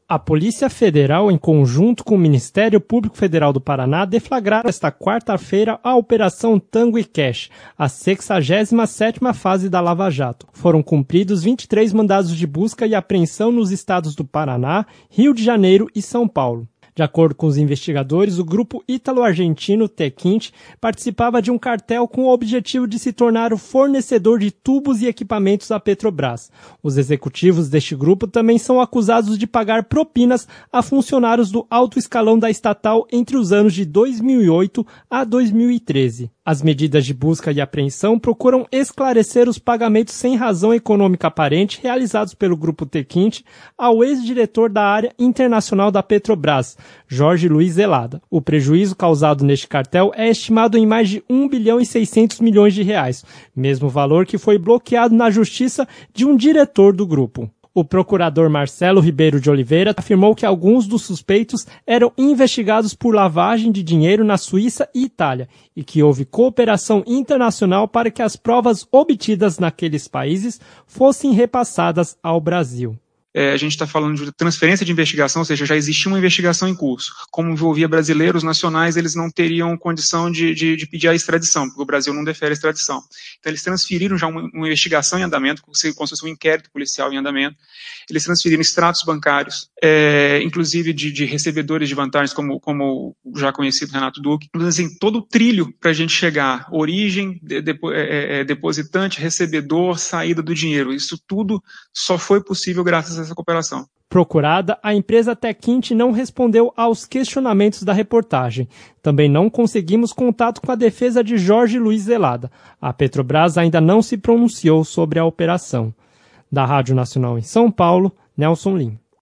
A Polícia Federal, em conjunto com o Ministério Público Federal do Paraná, deflagraram esta quarta-feira a Operação Tango e Cash, a 67ª fase da Lava Jato. Foram cumpridos 23 mandados de busca e apreensão nos estados do Paraná, Rio de Janeiro e São Paulo. De acordo com os investigadores, o grupo ítalo-argentino Techint participava de um cartel com o objetivo de se tornar o fornecedor de tubos e equipamentos à Petrobras. Os executivos deste grupo também são acusados de pagar propinas a funcionários do alto escalão da estatal entre os anos de 2008 a 2013. As medidas de busca e apreensão procuram esclarecer os pagamentos sem razão econômica aparente realizados pelo grupo Techint ao ex-diretor da área internacional da Petrobras, Jorge Luiz Zelada. O prejuízo causado neste cartel é estimado em mais de 1 bilhão e 600 milhões de reais, mesmo valor que foi bloqueado na justiça de um diretor do grupo. O procurador Marcelo Ribeiro de Oliveira afirmou que alguns dos suspeitos eram investigados por lavagem de dinheiro na Suíça e Itália e que houve cooperação internacional para que as provas obtidas naqueles países fossem repassadas ao Brasil. A gente está falando de transferência de investigação, ou seja, já existia uma investigação em curso. Como envolvia brasileiros nacionais, eles não teriam condição de pedir a extradição, porque o Brasil não defere a extradição. Então eles transferiram já uma investigação em andamento, como se fosse um inquérito policial em andamento. Eles transferiram extratos bancários, inclusive de recebedores de vantagens, como o já conhecido Renato Duque. Então, assim, todo o trilho para a gente chegar, origem, depositante, recebedor, saída do dinheiro. Isso tudo só foi possível graças a essa cooperação. Procurada, a empresa Techint não respondeu aos questionamentos da reportagem. Também não conseguimos contato com a defesa de Jorge Luiz Zelada. A Petrobras ainda não se pronunciou sobre a operação. Da Rádio Nacional em São Paulo, Nelson Lim.